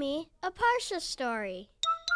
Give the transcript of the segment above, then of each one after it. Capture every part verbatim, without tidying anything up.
Naomi a Parsha story.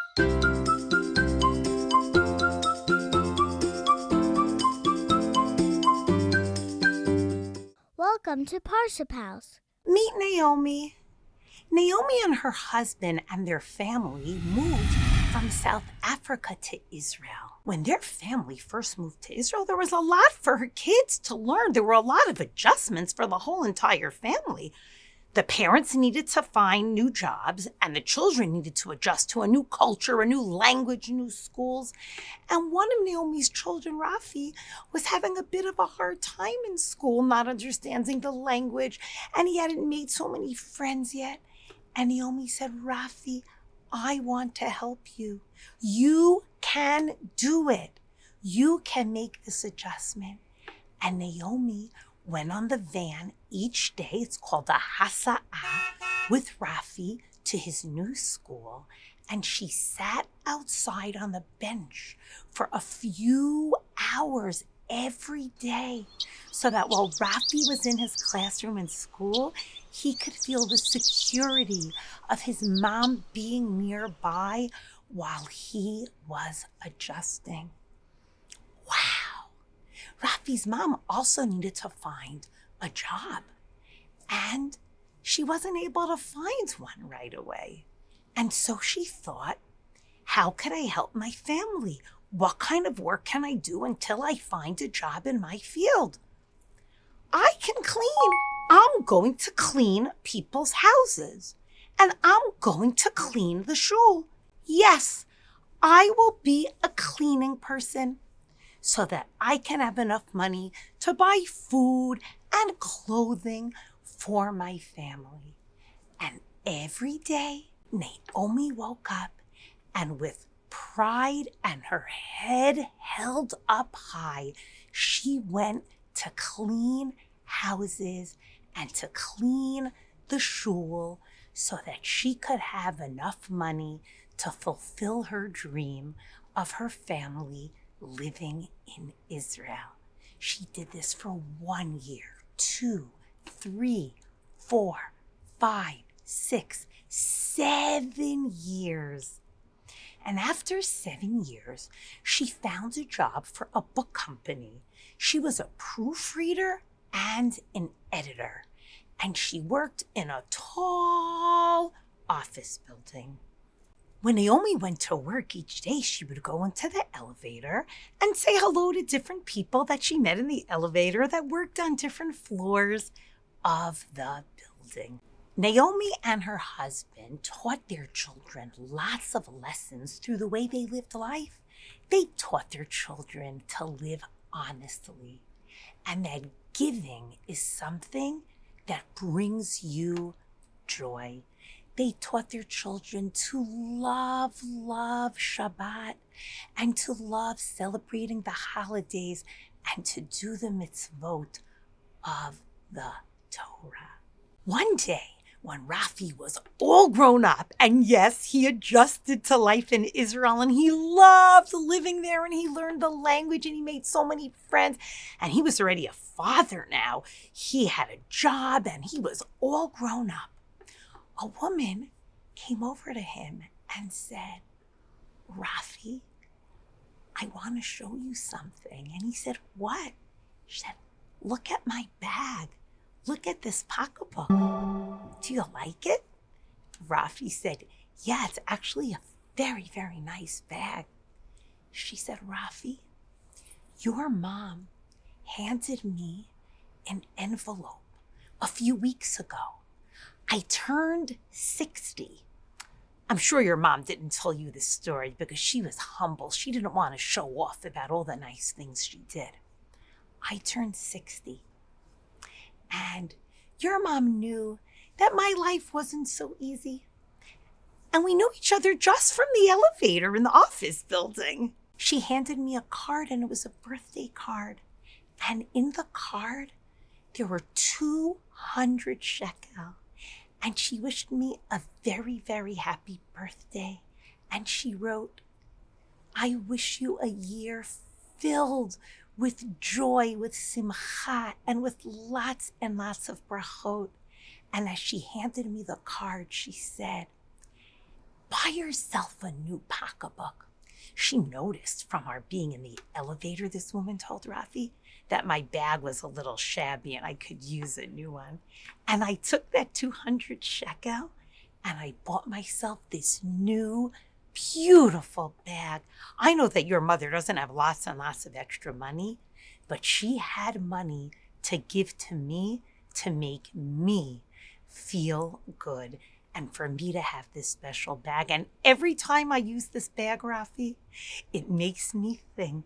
Welcome to Parsha Pals. Meet Naomi. Naomi and her husband and their family moved from South Africa to Israel. When their family first moved to Israel, there was a lot for her kids to learn. There were a lot of adjustments for the whole entire family. The parents needed to find new jobs, and the children needed to adjust to a new culture, a new language, new schools. And one of Naomi's children, Rafi, was having a bit of a hard time in school, not understanding the language, and he hadn't made so many friends yet. And Naomi said, Rafi, I want to help you. You can do it. You can make this adjustment. And Naomi went on the van each day, it's called a Hasa'ah, with Rafi to his new school, and she sat outside on the bench for a few hours every day so that while Rafi was in his classroom in school, he could feel the security of his mom being nearby while he was adjusting. Wow. Rafi's mom also needed to find a job, and she wasn't able to find one right away. And so she thought, how can I help my family? What kind of work can I do until I find a job in my field? I can clean. I'm going to clean people's houses, and I'm going to clean the shul. Yes, I will be a cleaning person, so that I can have enough money to buy food and clothing for my family. And every day, Naomi woke up, and with pride and her head held up high, she went to clean houses and to clean the shul so that she could have enough money to fulfill her dream of her family living in Israel. She did this for one year, two, three, four, five, six, seven years. And after seven years, she found a job for a book company. She was a proofreader and an editor, and she worked in a tall office building. When Naomi went to work each day, she would go into the elevator and say hello to different people that she met in the elevator that worked on different floors of the building. Naomi and her husband taught their children lots of lessons through the way they lived life. They taught their children to live honestly, and that giving is something that brings you joy. They taught their children to love, love Shabbat, and to love celebrating the holidays, and to do the mitzvot of the Torah. One day, when Rafi was all grown up, and yes, he adjusted to life in Israel, and he loved living there, and he learned the language, and he made so many friends, and he was already a father now. He had a job, and he was all grown up. A woman came over to him and said, Rafi, I want to show you something. And he said, what? She said, look at my bag. Look at this pocketbook. Do you like it? Rafi said, yeah, it's actually a very, very nice bag. She said, Rafi, your mom handed me an envelope a few weeks ago. I turned sixty. I'm sure your mom didn't tell you this story because she was humble. She didn't want to show off about all the nice things she did. I turned sixty. And your mom knew that my life wasn't so easy. And we knew each other just from the elevator in the office building. She handed me a card, and it was a birthday card. And in the card, there were two hundred shekel. And she wished me a very, very happy birthday. And she wrote, I wish you a year filled with joy, with simcha, and with lots and lots of brachot. And as she handed me the card, she said, buy yourself a new pocketbook. She noticed from our being in the elevator, this woman told Rafi, that my bag was a little shabby and I could use a new one. And I took that two hundred shekel and I bought myself this new, beautiful bag. I know that your mother doesn't have lots and lots of extra money, but she had money to give to me to make me feel good and for me to have this special bag. And every time I use this bag, Rafi, it makes me think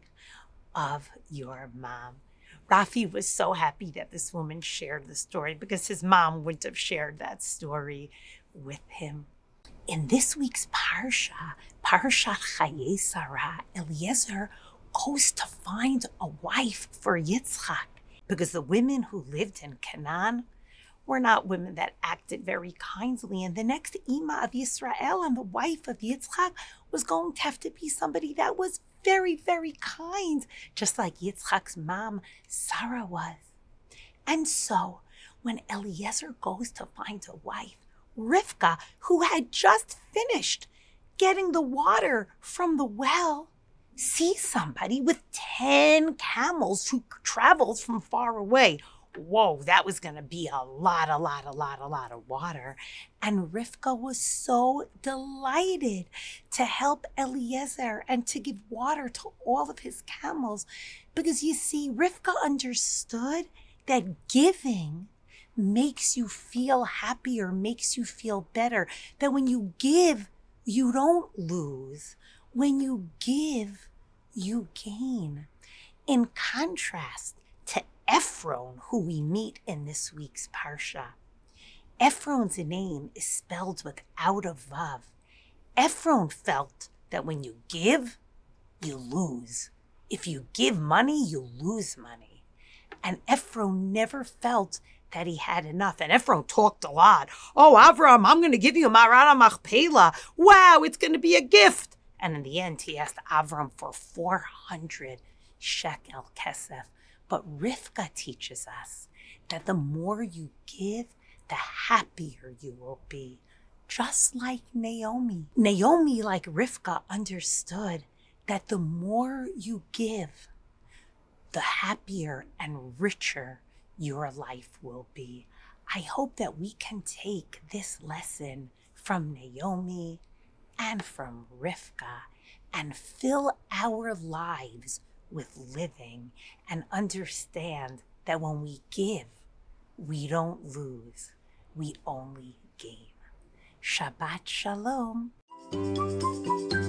of your mom. Rafi was so happy that this woman shared the story because his mom wouldn't have shared that story with him. In this week's Parsha, Parashat Chayei Sarah, Eliezer goes to find a wife for Yitzchak because the women who lived in Canaan were not women that acted very kindly. And the next Ima of Yisrael and the wife of Yitzchak was going to have to be somebody that was very, very kind, just like Yitzchak's mom, Sarah, was. And so when Eliezer goes to find a wife, Rivka, who had just finished getting the water from the well, sees somebody with ten camels who travels from far away. Whoa, that was going to be a lot, a lot, a lot, a lot of water. And Rivka was so delighted to help Eliezer and to give water to all of his camels. Because you see, Rivka understood that giving makes you feel happier, makes you feel better. That when you give, you don't lose. When you give, you gain. In contrast to Ephron, who we meet in this week's Parsha. Ephron's name is spelled without a vav. Ephron felt that when you give, you lose. If you give money, you lose money. And Ephron never felt that he had enough. And Ephron talked a lot. Oh, Avram, I'm going to give you Marana Machpelah. Wow, it's going to be a gift. And in the end, he asked Avram for four hundred shekel kesef. But Rivka teaches us that the more you give, the happier you will be. Just like Naomi. Naomi, like Rivka, understood that the more you give, the happier and richer your life will be. I hope that we can take this lesson from Naomi and from Rivka and fill our lives with living and understand that when we give, we don't lose, we only gain. Shabbat Shalom.